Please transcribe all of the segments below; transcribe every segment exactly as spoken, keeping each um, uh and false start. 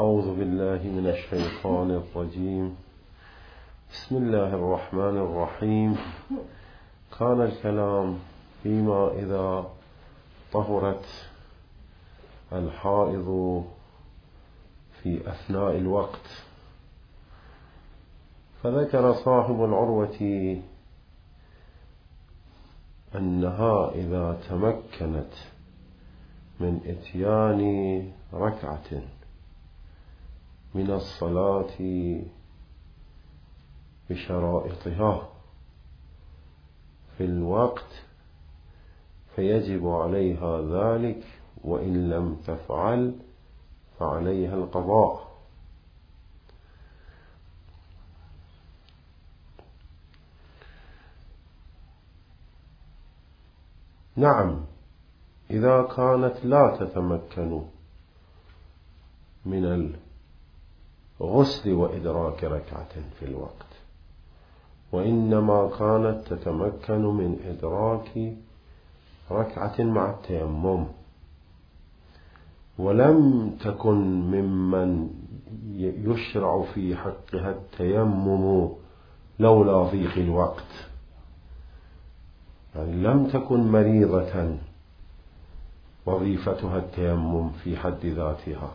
أعوذ بالله من الشيطان الرجيم. بسم الله الرحمن الرحيم. كان الكلام فيما إذا طهرت الحائض في أثناء الوقت، فذكر صاحب العروة أنها إذا تمكنت من إتيان ركعة من الصلاة بشرائطها في الوقت فيجب عليها ذلك، وإن لم تفعل فعليها القضاء. نعم، إذا كانت لا تتمكن من الغسل وإدراك ركعة في الوقت، وإنما كانت تتمكن من إدراك ركعة مع التيمم، ولم تكن ممن يشرع في حقها التيمم لولا ضيق الوقت، يعني لم تكن مريضة وظيفتها التيمم في حد ذاتها،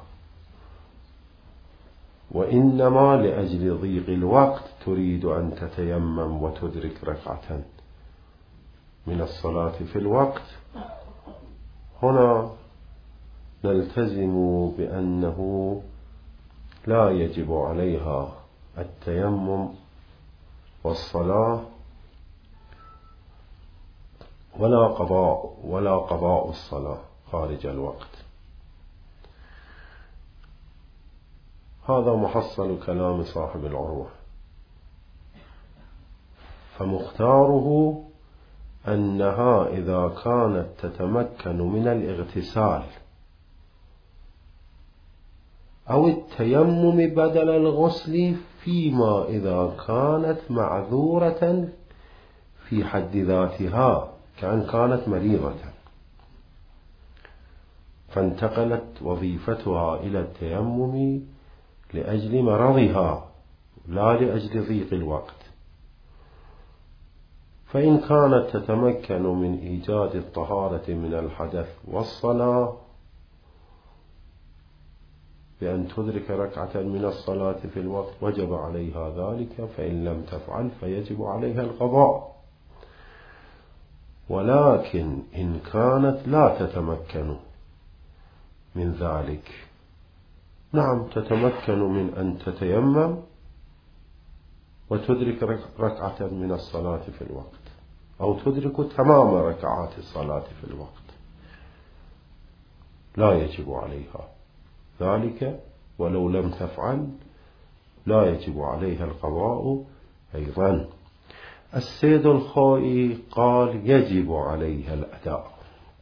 وإنما لأجل ضيق الوقت تريد أن تتيمم وتدرك ركعة من الصلاة في الوقت. هنا نلتزم بأنه لا يجب عليها التيمم والصلاة ولا قضاء ولا قضاء الصلاة خارج الوقت. هذا محصل كلام صاحب العروة، فمختاره أنها إذا كانت تتمكن من الاغتسال أو التيمم بدل الغسل فيما إذا كانت معذورة في حد ذاتها، كأن كانت مريضة فانتقلت وظيفتها إلى التيمم لأجل مرضها لا لأجل ضيق الوقت. فإن كانت تتمكن من إيجاد الطهارة من الحدث والصلاة بأن تدرك ركعة من الصلاة في الوقت وجب عليها ذلك، فإن لم تفعل فيجب عليها القضاء. ولكن إن كانت لا تتمكن من ذلك، نعم تتمكن من أن تتيمم وتدرك ركعة من الصلاة في الوقت، أو تدرك تمام ركعات الصلاة في الوقت، لا يجب عليها ذلك، ولو لم تفعل لا يجب عليها القضاء أيضا. السيد الخوئي قال يجب عليها الأداء.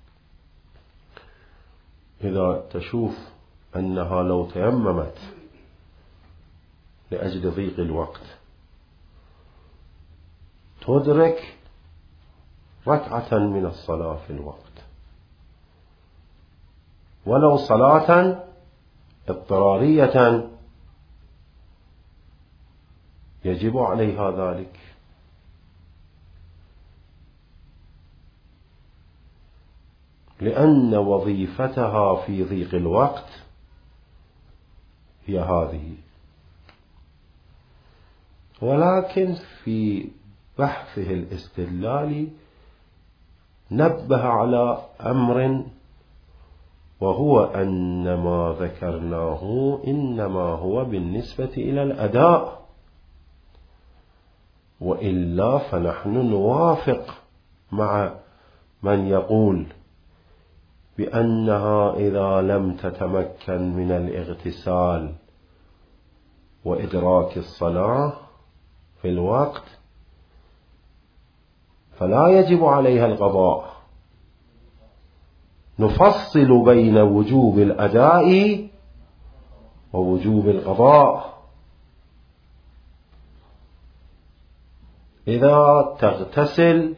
إذا تشوف أنها لو تيممت لأجل ضيق الوقت تدرك ركعة من الصلاة في الوقت ولو صلاة اضطرارية يجب عليها ذلك، لأن وظيفتها في ضيق الوقت هي هذه. ولكن في بحثه الاستدلالي نبه على أمر، وهو أن ما ذكرناه إنما هو بالنسبة إلى الأداء، وإلا فنحن نوافق مع من يقول بأنها إذا لم تتمكن من الاغتسال وإدراك الصلاة في الوقت فلا يجب عليها القضاء. نفصل بين وجوب الأداء ووجوب القضاء. إذا تغتسل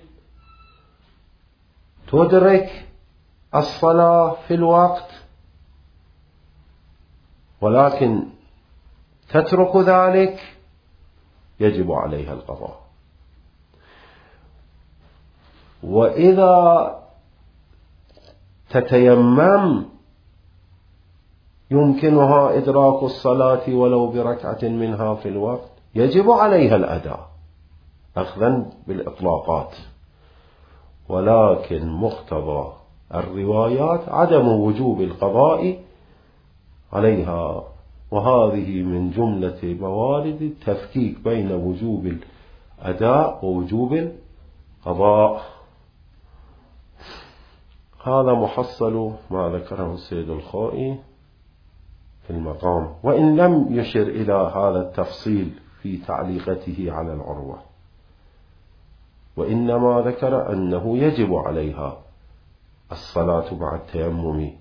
تدرك الصلاة في الوقت ولكن تترك ذلك يجب عليها القضاء. وإذا تتيمم يمكنها إدراك الصلاة ولو بركعة منها في الوقت، يجب عليها الأداء أخذا بالإطلاقات، ولكن مقتضى الروايات عدم وجوب القضاء عليها، وهذه من جملة موارد التفكيك بين وجوب الأداء ووجوب القضاء. هذا محصل ما ذكره السيد الخوئي في المقام، وإن لم يشر إلى هذا التفصيل في تعليقته على العروة، وإنما ذكر أنه يجب عليها الصلاة مع التيمم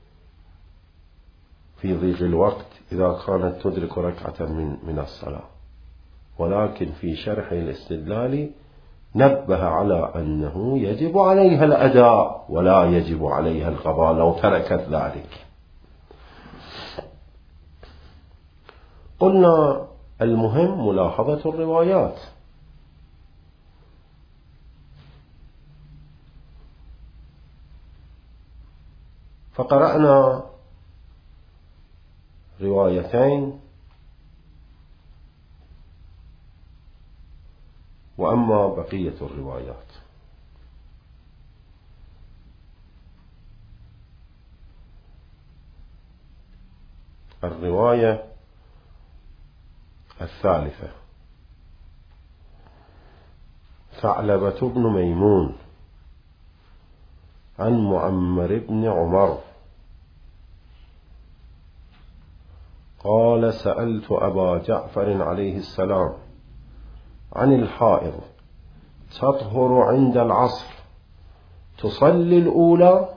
في ضيق الوقت إذا كانت تدرك ركعة من من الصلاة، ولكن في شرح الاستدلال نبه على أنه يجب عليها الأداء ولا يجب عليها القضاء لو تركت ذلك. قلنا المهم ملاحظة الروايات. فقرأنا روايتين، وأما بقية الروايات الرواية الثالثة: ثعلبة بن ميمون عن معمر بن عمر قال: سألت أبا جعفر عليه السلام عن الحائض تطهر عند العصر تصلي الأولى؟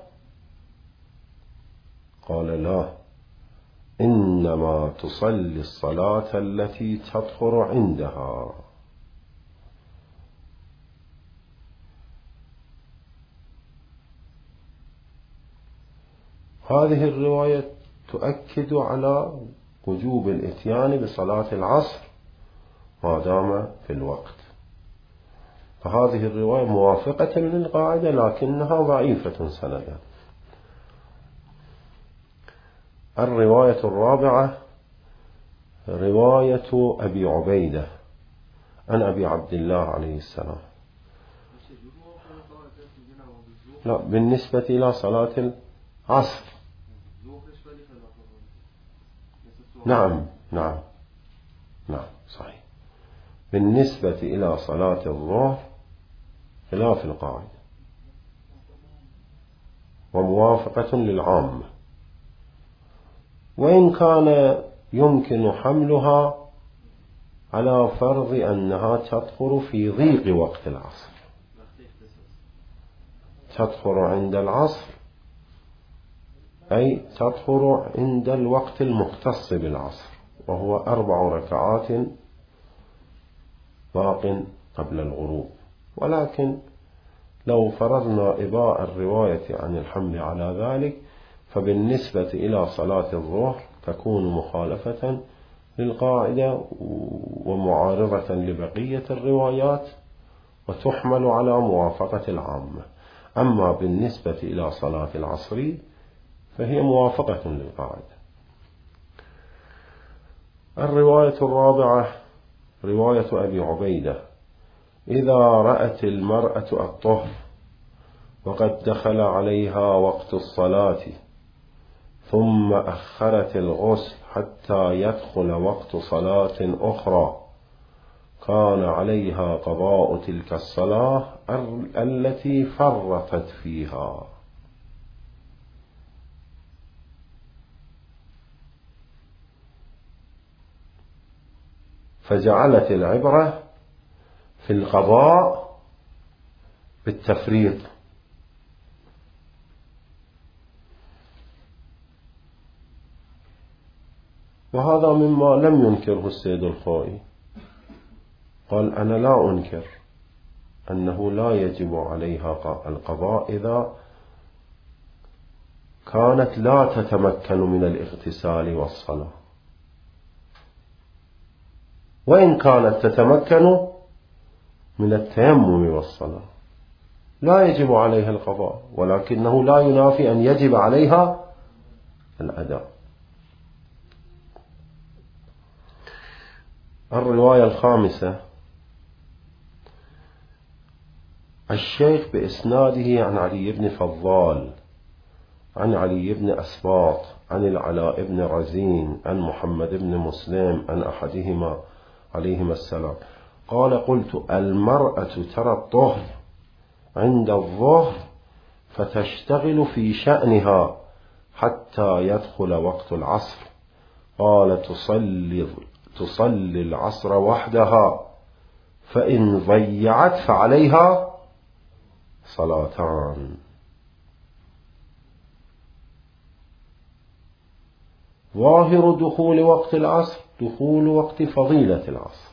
قال: لا، إنما تصلي الصلاة التي تطهر عندها. هذه الرواية تؤكد على وجوب الإتيان بصلاة العصر ما دام في الوقت، فهذه الرواية موافقة للقاعدة لكنها ضعيفة سندا. الرواية الرابعة رواية أبي عبيدة عن أبي عبد الله عليه السلام. لا، بالنسبة إلى صلاة العصر. نعم نعم نعم صحيح. بالنسبة إلى صلاة الظهر خلاف القاعدة وموافقة للعامة، وإن كان يمكن حملها على فرض أنها تطهر في ضيق وقت العصر، تطهر عند العصر أي تطهر عند الوقت المختص بالعصر وهو أربع ركعات باق قبل الغروب. ولكن لو فرضنا إباء الرواية عن الحمل على ذلك فبالنسبة إلى صلاة الظهر تكون مخالفة للقاعدة ومعارضة لبقية الروايات وتحمل على موافقة العامة. أما بالنسبة إلى صلاة العصر فهي موافقة للقاعدة. الرواية الرابعة رواية أبي عبيدة: إذا رأت المرأة الطهر وقد دخل عليها وقت الصلاة ثم أخرت الغسل حتى يدخل وقت صلاة أخرى كان عليها قضاء تلك الصلاة التي فرطت فيها. فجعلت العبرة في القضاء بالتفريط. وهذا مما لم ينكره السيد الخوئي، قال: أنا لا أنكر أنه لا يجب عليها القضاء إذا كانت لا تتمكن من الاغتسال والصلاة، وإن كانت تتمكن من التيمم والصلاة لا يجب عليها القضاء، ولكنه لا ينافي أن يجب عليها الأداء. الرواية الخامسة: الشيخ بإسناده عن علي بن فضال عن علي بن أسباط عن العلاء بن رزين عن محمد بن مسلم عن أحدهما عليهما السلام قال: قلت: المرأة ترى الطهر عند الظهر فتشتغل في شأنها حتى يدخل وقت العصر. قال: تصلي, تصلي العصر وحدها، فإن ضيعت فعليها صلاتان. ظاهر دخول وقت العصر دخول وقت فضيلة العصر،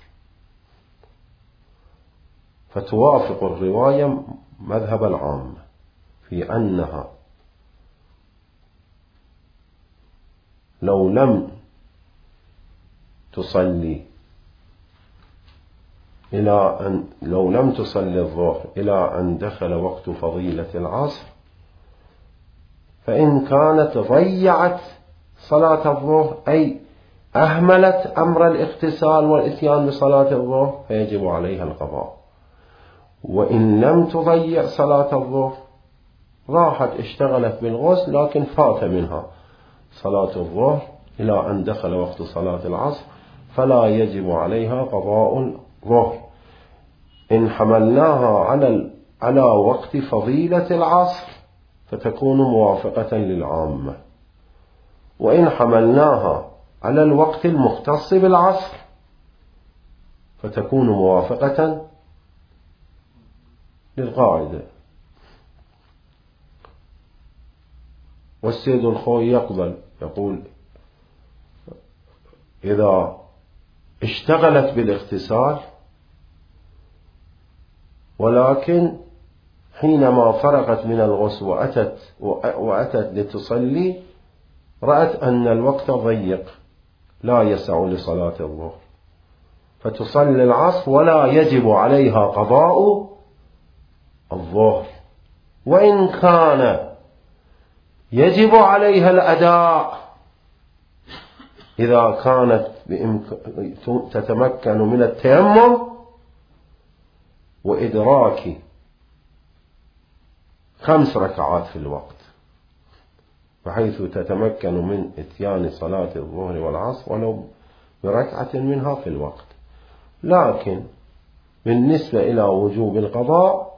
فتوافق الرواية مذهب العامة في أنها لو لم تصلي إلى أن لو لم تصلي الظهر إلى أن دخل وقت فضيلة العصر، فإن كانت ضيعت صلاة الظهر أي أهملت أمر الاغتسال والإتيان بصلاة الظهر فيجب عليها القضاء. وإن لم تضيع صلاة الظهر راحت اشتغلت بالغسل لكن فات منها صلاة الظهر إلى أن دخل وقت صلاة العصر فلا يجب عليها قضاء الظهر. إن حملناها على على وقت فضيلة العصر فتكون موافقة للعامة، وإن حملناها على الوقت المختص بالعصر فتكون موافقة للقاعدة. والسيد الخوي يقبل يقول: إذا اشتغلت بالاغتسال ولكن حينما فرغت من الغسل وأتت, وأتت لتصلي رأت أن الوقت ضيق لا يسع لصلاة الظهر فتصلي العصر ولا يجب عليها قضاء الظهر. وإن كان يجب عليها الأداء إذا كانت تتمكن من التيمم وإدراك خمس ركعات في الوقت، بحيث تتمكن من إتيان صلاة الظهر والعصر ولو بركعة منها في الوقت. لكن بالنسبة إلى وجوب القضاء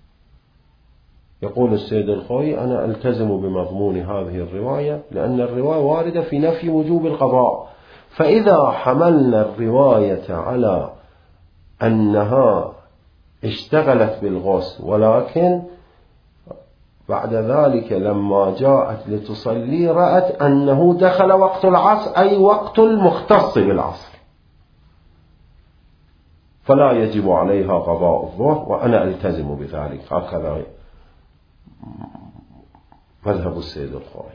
يقول السيد الخوي: أنا ألتزم بمضمون هذه الرواية، لأن الرواية واردة في نفي وجوب القضاء. فإذا حملنا الرواية على أنها اشتغلت بالغسل ولكن بعد ذلك لما جاءت لتصلي رأت أنه دخل وقت العصر أي وقت المختص بالعصر، فلا يجب عليها قضاء الظهر، وأنا ألتزم بذلك. هكذا مذهب السيد الخوي،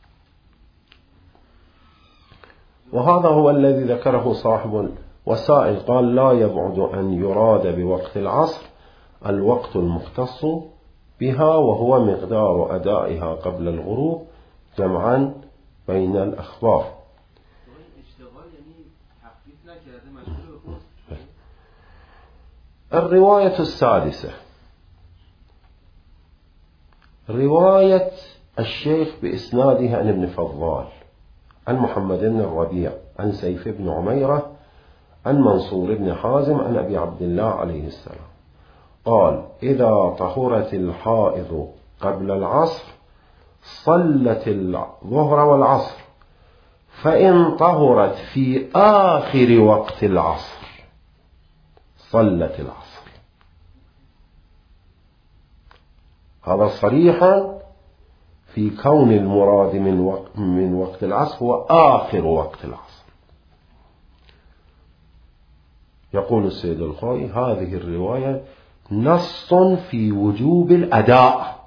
وهذا هو الذي ذكره صاحب الوسائل. قال: لا يبعد أن يراد بوقت العصر الوقت المختص بها وهو مقدار أدائها قبل الغروب جمعا بين الأخبار. الرواية السادسة: رواية الشيخ بإسنادها عن ابن فضال عن محمد بن الربيع عن سيف بن عميرة عن منصور بن حازم عن أبي عبد الله عليه السلام قال: إذا طهرت الحائض قبل العصر صلت الظهر والعصر، فإن طهرت في آخر وقت العصر صلت العصر. هذا صريحا في كون المراد من وقت, من وقت العصر هو آخر وقت العصر. يقول السيد الخوي: هذه الرواية نص في وجوب الأداء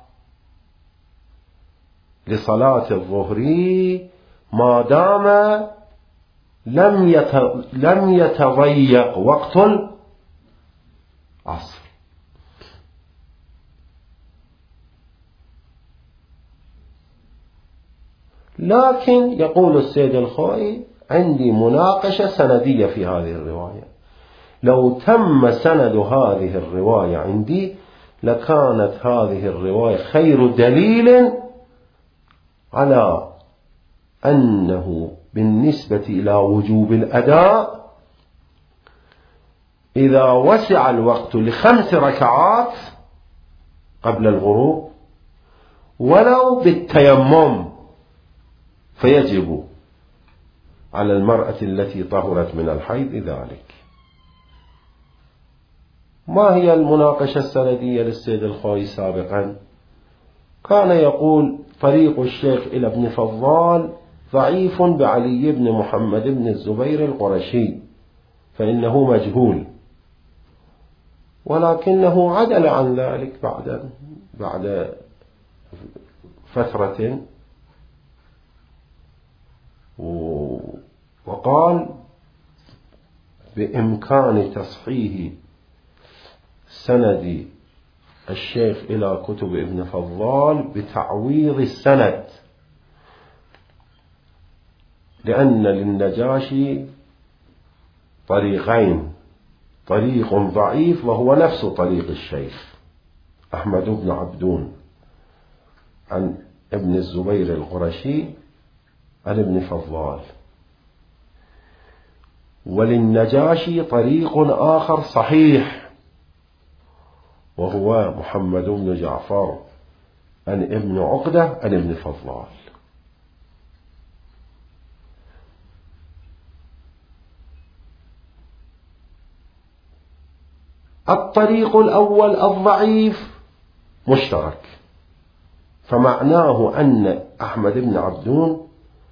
لصلاة الظهر ما دام لم لم يتضيق وقت العصر. لكن يقول السيد الخوئي عندي مناقشة سندية في هذه الرواية، لو تم سند هذه الرواية عندي لكانت هذه الرواية خير دليل على أنه بالنسبة إلى وجوب الأداء إذا وسع الوقت لخمس ركعات قبل الغروب ولو بالتيمم فيجب على المرأة التي طهرت من الحيض ذلك. ما هي المناقشة السندية للسيد الخوئي سابقا؟ كان يقول طريق الشيخ إلى ابن فضال ضعيف بعلي بن محمد بن الزبير القرشي فإنه مجهول، ولكنه عدل عن ذلك بعد بعد فترة وقال بإمكان تصحيح سند الشيخ إلى كتب ابن فضال بتعويض السند، لأن للنجاشي طريقين، طريق ضعيف وهو نفس طريق الشيخ أحمد بن عبدون عن ابن الزبير القرشي عن ابن فضال، وللنجاشي طريق آخر صحيح وهو محمد بن جعفر عن ابن عقدة عن ابن فضال. الطريق الأول الضعيف مشترك، فمعناه أن أحمد بن عبدون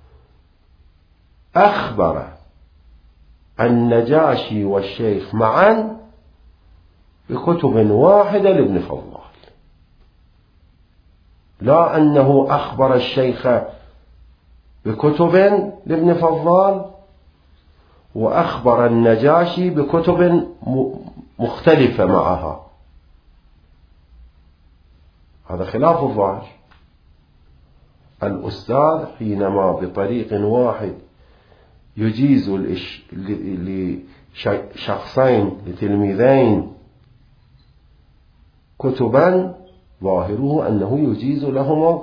أخبر النجاشي والشيخ معا بكتب واحدة لابن فضال، لا أنه أخبر الشيخ بكتب لابن فضال وأخبر النجاشي بكتب مختلفة معها، هذا خلاف الظاهر. الأستاذ حينما بطريق واحد يجيز لشخصين لتلميذين كتبا ظاهره أنه يجيز لهما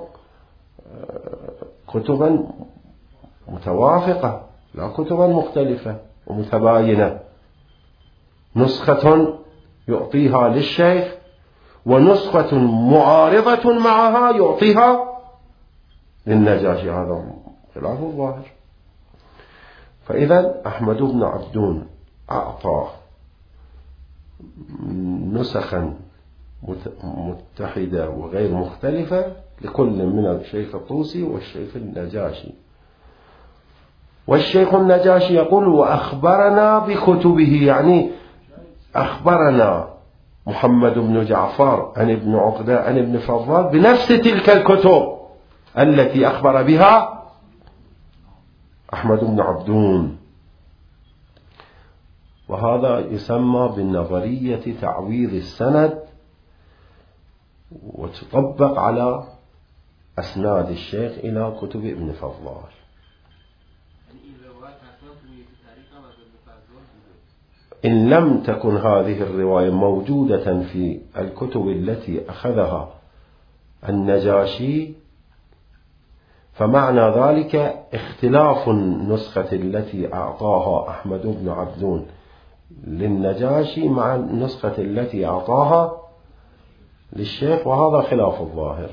كتبا متوافقة لا كتبا مختلفة ومتباينة، نسخة يعطيها للشيخ ونسخة معارضة معها يعطيها للنجاشي، هذا خلاف الظاهر. فإذا أحمد بن عبدون أعطى نسخا متحدة وغير مختلفة لكل من الشيخ الطوسي والشيخ النجاشي، والشيخ النجاشي يقول وأخبرنا بكتبه، يعني أخبرنا محمد بن جعفر عن ابن عقدة عن ابن فضال بنفس تلك الكتب التي أخبر بها أحمد بن عبدون، وهذا يسمى بالنظرية تعويض السند، وتطبق على أسناد الشيخ إلى كتب ابن فضال. إن لم تكن هذه الرواية موجودة في الكتب التي أخذها النجاشي فمعنى ذلك اختلاف النسخة التي أعطاها أحمد بن عبدون للنجاشي مع النسخة التي أعطاها للشيخ، وهذا خلاف الظاهر.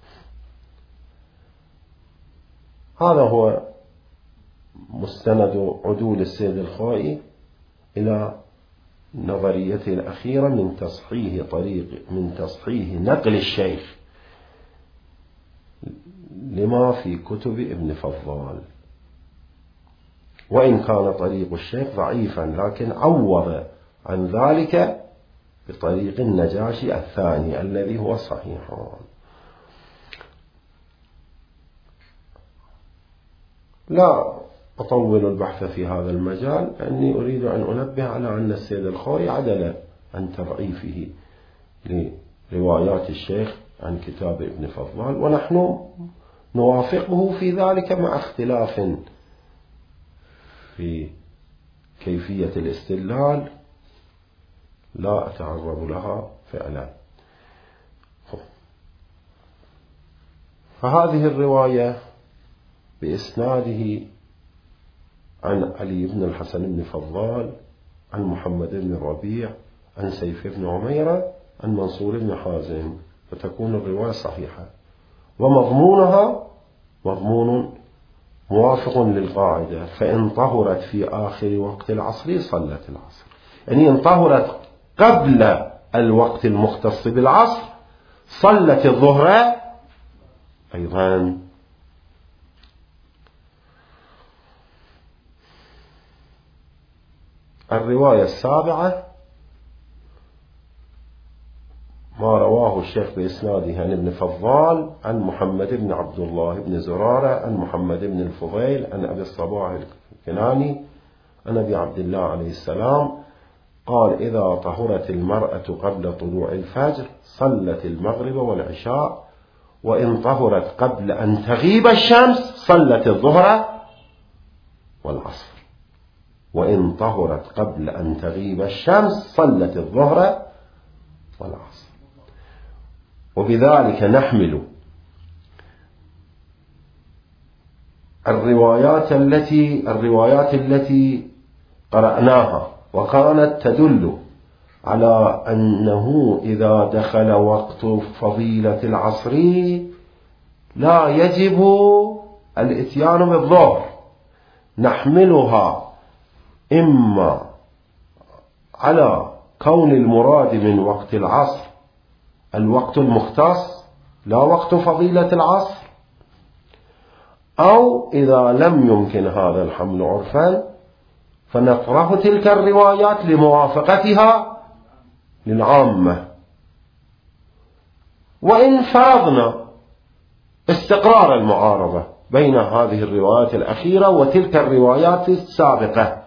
هذا هو مستند عدول السيد الخوئي إلى نظريته الأخيرة من تصحيح طريق من تصحيح نقل الشيخ لما في كتب ابن فضال، وإن كان طريق الشيخ ضعيفا لكن عوض عن ذلك بطريق النجاشي الثاني الذي هو صحيح. لا أطول البحث في هذا المجال لأني أريد أن أنبه على أن السيد الخوئي عدل عن تضعيفه لروايات الشيخ عن كتاب ابن فضال، ونحن نوافقه في ذلك مع اختلاف في كيفية الاستدلال لا أتعرض لها فعلا. فهذه الرواية بإسناده عن علي بن الحسن بن فضال عن محمد بن الربيع عن سيف بن عميرة عن منصور بن حازم، فتكون الرواية صحيحة، ومضمونها مضمون موافق للقاعدة: فإن طهرت في آخر وقت العصر صلت العصر. يعني إن طهرت قبل الوقت المختص بالعصر صلت الظهر أيضا. الرواية السابعة ما رواه الشيخ بإسناده عن ابن فضال عن محمد بن عبد الله بن زرارة عن محمد بن الفضيل عن أبي الصباح الكناني عن أبي عبد الله عليه السلام قال: إذا طهرت المرأة قبل طلوع الفجر صلت المغرب والعشاء، وإن طهرت قبل أن تغيب الشمس صلت الظهر والعصر. وإن طهرت قبل أن تغيب الشمس صلت الظهر والعصر. وبذلك نحمل الروايات التي الروايات التي قرأناها وكانت تدل على أنه إذا دخل وقت فضيلة العصر لا يجب الإتيان بالظهر، نحملها إما على كون المراد من وقت العصر الوقت المختص لا وقت فضيلة العصر، أو إذا لم يمكن هذا الحمل عرفا فنطرح تلك الروايات لموافقتها للعامة. وإن فرضنا استقرار المعارضة بين هذه الروايات الأخيرة وتلك الروايات السابقة،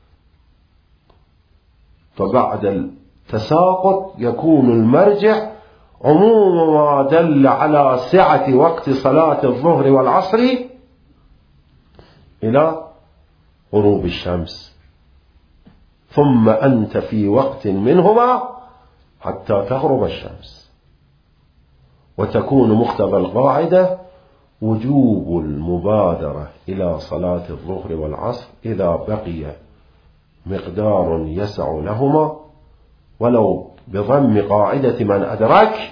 فبعد التساقط يكون المرجع عموم ما دل على سعة وقت صلاة الظهر والعصر إلى غروب الشمس، ثم أنت في وقت منهما حتى تغرب الشمس. وتكون مقتضى القاعدة وجوب المبادرة إلى صلاة الظهر والعصر إذا بقي مقدار يسع لهما، ولو بضم قاعدة من أدرك.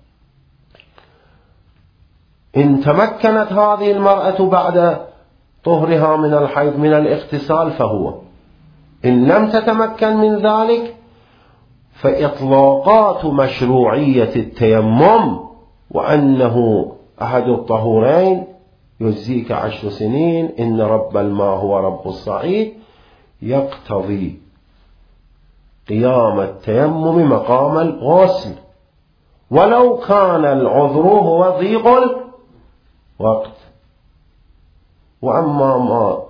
إن تمكنت هذه المرأة بعد طهرها من الحيض من الاغتسال فهو، إن لم تتمكن من ذلك فإطلاقات مشروعية التيمم وأنه أحد الطهورين يجزيك عشر سنين إن رب الماء هو رب الصعيد يقتضي قيام التيمم مقام الغسل، ولو كان العذر هو ضيق الوقت. وأما ما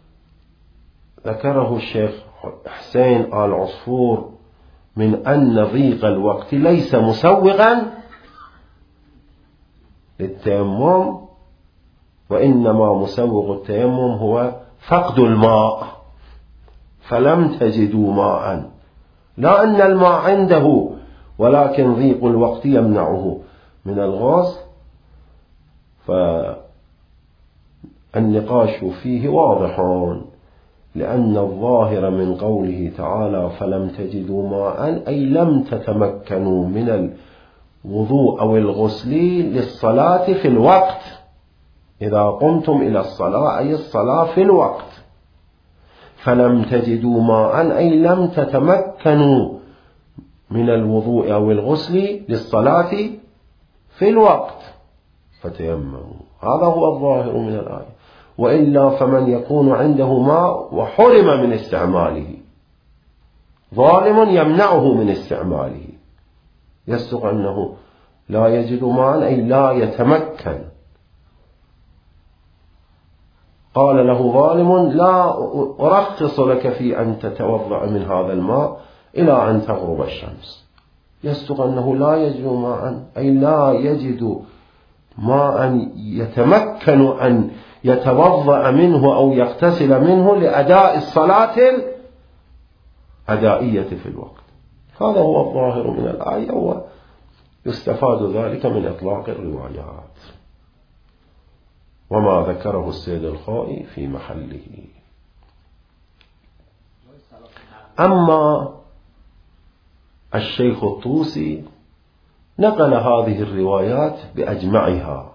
ذكره الشيخ حسين آل عصفور من أن ضيق الوقت ليس مسوغا للتيمم، وإنما مسوغ التيمم هو فقد الماء، فلم تجدوا ماء، لا أن الماء عنده ولكن ضيق الوقت يمنعه من الغسل. فالنقاش فيه واضح، لأن الظاهر من قوله تعالى فلم تجدوا ماء أي لم تتمكنوا من الوضوء أو الغسل للصلاة في الوقت. إذا قمتم إلى الصلاة أي الصلاة في الوقت، فلم تجدوا ماء أي لم تتمكنوا من الوضوء أو الغسل للصلاة في الوقت فتيمموا. هذا هو الظاهر من الآية. وإلا فمن يكون عنده ماء وحرم من استعماله، ظالم يمنعه من استعماله، يصدق أنه لا يجد ماء أي لا يتمكن. قال له ظالم لا أرخص لك في أن تتوضأ من هذا الماء إلى أن تغرب الشمس، يصدق أنه لا يجد ماء، أي لا يجد ماء يتمكن أن يتوضأ منه أو يغتسل منه لأداء الصلاة الأدائية في الوقت. هذا هو الظاهر من الآية، ويستفاد ذلك من إطلاق الروايات، وما ذكره السيد الخوئي في محله. أما الشيخ الطوسي نقل هذه الروايات بأجمعها،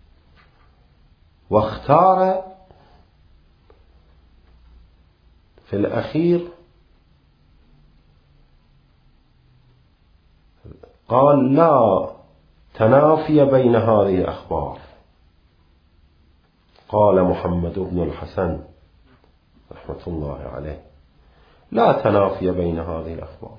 واختار في الأخير قال لا تنافي بين هذه الأخبار. قال محمد بن الحسن رحمة الله عليه لا تنافي بين هذه الأخبار،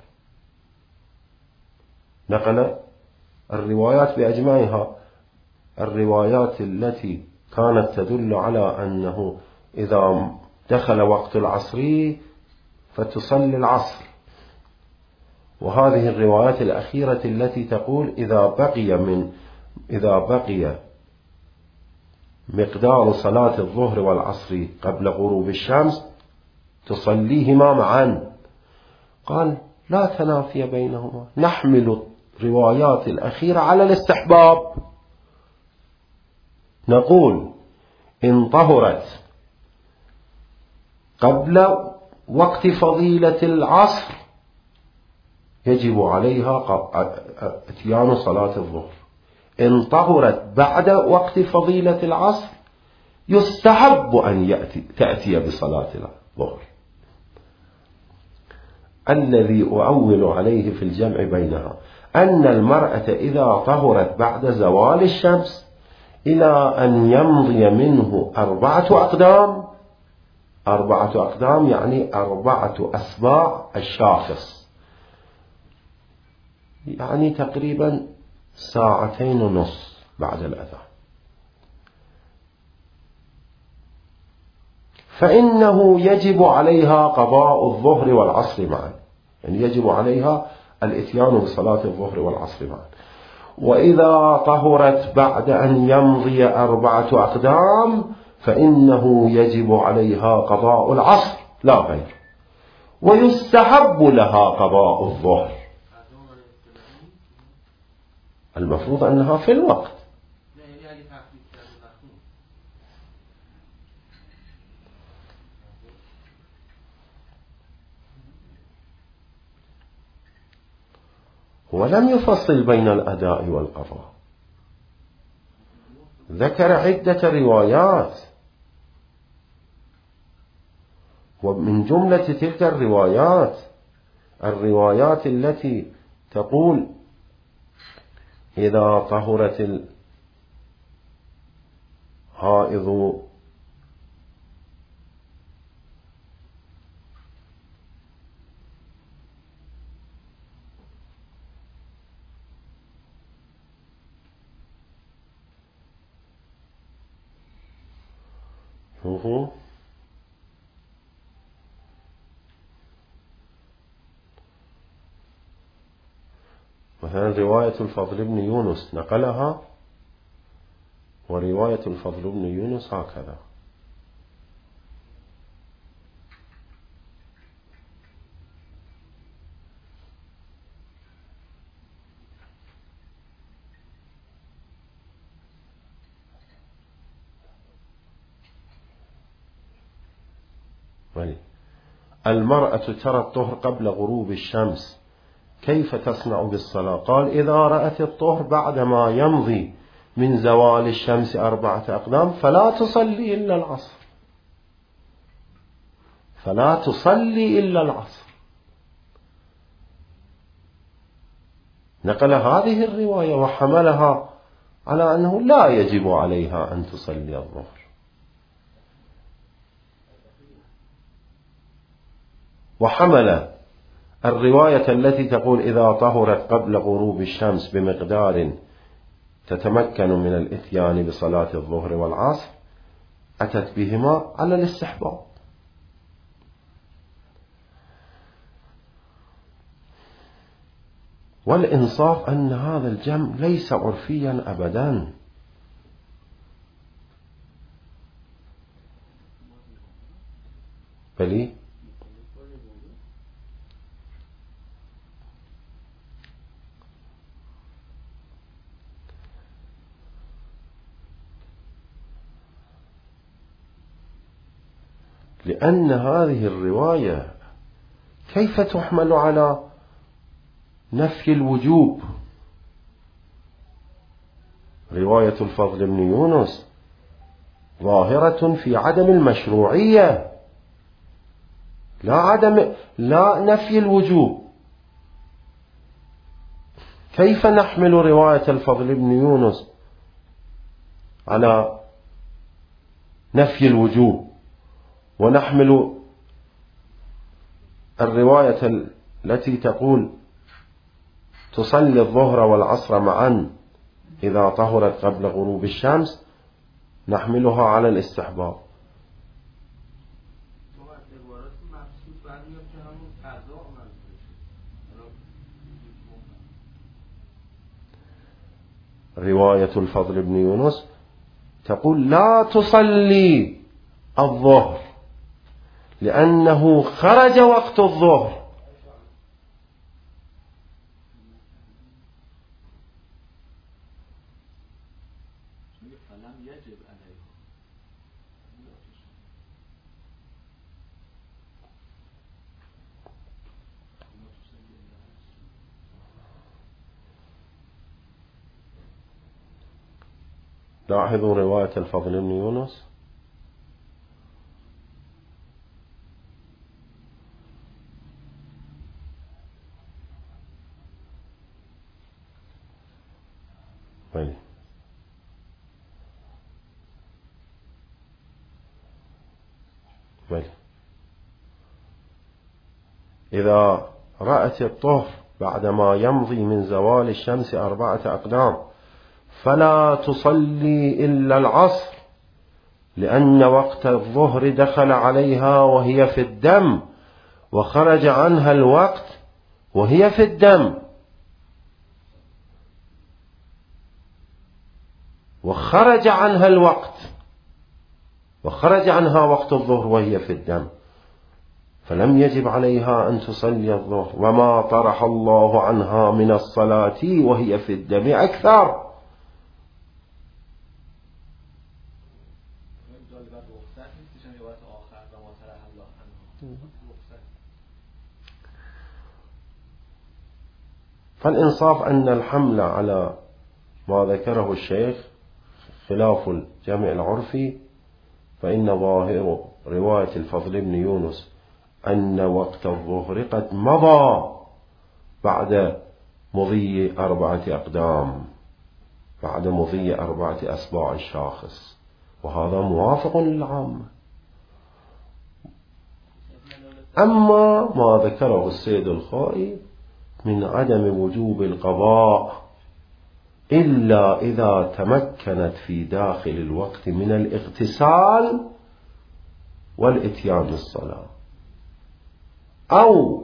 نقل الروايات بأجمعها، الروايات التي كانت تدل على أنه إذا دخل وقت العصر فتصلي العصر، وهذه الروايات الأخيرة التي تقول إذا بقي من إذا بقي مقدار صلاة الظهر والعصر قبل غروب الشمس تصليهما معا. قال لا تنافي بينهما، نحمل الروايات الأخيرة على الاستحباب، نقول إن طهرت قبل وقت فضيلة العصر يجب عليها اتيان صلاة الظهر، إن طهرت بعد وقت فضيلة العصر يستحب أن يأتي تأتي بصلاة الظهر. الذي أعول عليه في الجمع بينها أن المرأة إذا طهرت بعد زوال الشمس إلى أن يمضي منه أربعة أقدام، أربعة أقدام يعني أربعة أسباع الشاخص، يعني تقريبا ساعتين ونصف بعد الأذان، فإنه يجب عليها قضاء الظهر والعصر معا، يعني يجب عليها الاتيان بصلاة الظهر والعصر معا. وإذا طهرت بعد أن يمضي أربعة أقدام فإنه يجب عليها قضاء العصر لا غير، ويستحب لها قضاء الظهر. المفروض أنها في الوقت، ولم يفصل بين الأداء والقضاء، ذكر عدة روايات، ومن جملة تلك الروايات الروايات التي تقول إذا طهرت الحائض شوفوا مثلا رواية الفضل بن يونس نقلها، ورواية الفضل بن يونس هكذا: المرأة ترى الطهر قبل غروب الشمس كيف تصنع بالصلاة؟ قال إذا رأت الطهر بعدما يمضي من زوال الشمس أربعة أقدام فلا تصلي إلا العصر، فلا تصلي إلا العصر. نقل هذه الرواية وحملها على أنه لا يجب عليها أن تصلي الظهر، وحمل الرواية التي تقول إذا طهرت قبل غروب الشمس بمقدار تتمكن من الإتيان بصلاة الظهر والعصر أتت بهما على الاستحباب. والإنصاف أن هذا الجمع ليس عرفيا أبدا، بل لأن هذه الرواية كيف تحمل على نفي الوجوب؟ رواية الفضل بن يونس ظاهرة في عدم المشروعية، لا عدم لا نفي الوجوب. كيف نحمل رواية الفضل بن يونس على نفي الوجوب، ونحمل الرواية التي تقول تصلي الظهر والعصر معا إذا طهرت قبل غروب الشمس نحملها على الاستحباب؟ رواية الفضل بن يونس تقول لا تصلي الظهر لأنه خرج وقت الظهر، لاحظوا رواية الفضل بن يونس بلي. بلي. إذا رأت الطهر بعدما يمضي من زوال الشمس أربعة أقدام فلا تصلي إلا العصر لأن وقت الظهر دخل عليها وهي في الدم وخرج عنها الوقت وهي في الدم، وخرج عنها الوقت وخرج عنها وقت الظهر وهي في الدم، فلم يجب عليها أن تصلي الظهر، وما طرح الله عنها من الصلاة وهي في الدم أكثر. فالإنصاف أن الحمل على ما ذكره الشيخ خلاف الجمع العرفي، فإن ظاهر رواية الفضل بن يونس أن وقت الظهر قد مضى بعد مضي أربعة أقدام، بعد مضي أربعة أصباع الشاخص، وهذا موافق للعامة. أما ما ذكره السيد الخائي من عدم وجوب القضاء إلا إذا تمكنت في داخل الوقت من الاغتسال والإتيان بالصلاة، أو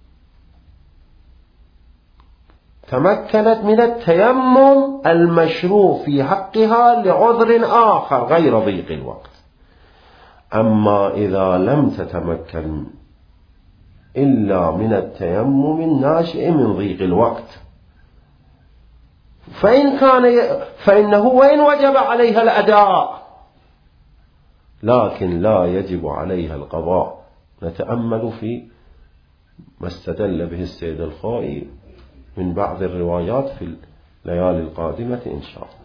تمكنت من التيمم المشروع في حقها لعذر آخر غير ضيق الوقت. أما إذا لم تتمكن إلا من التيمم الناشئ من ضيق الوقت فإن كان فإنه وإن وجب عليها الأداء لكن لا يجب عليها القضاء. نتأمل في ما استدل به السيد الخائي من بعض الروايات في الليالي القادمة إن شاء الله.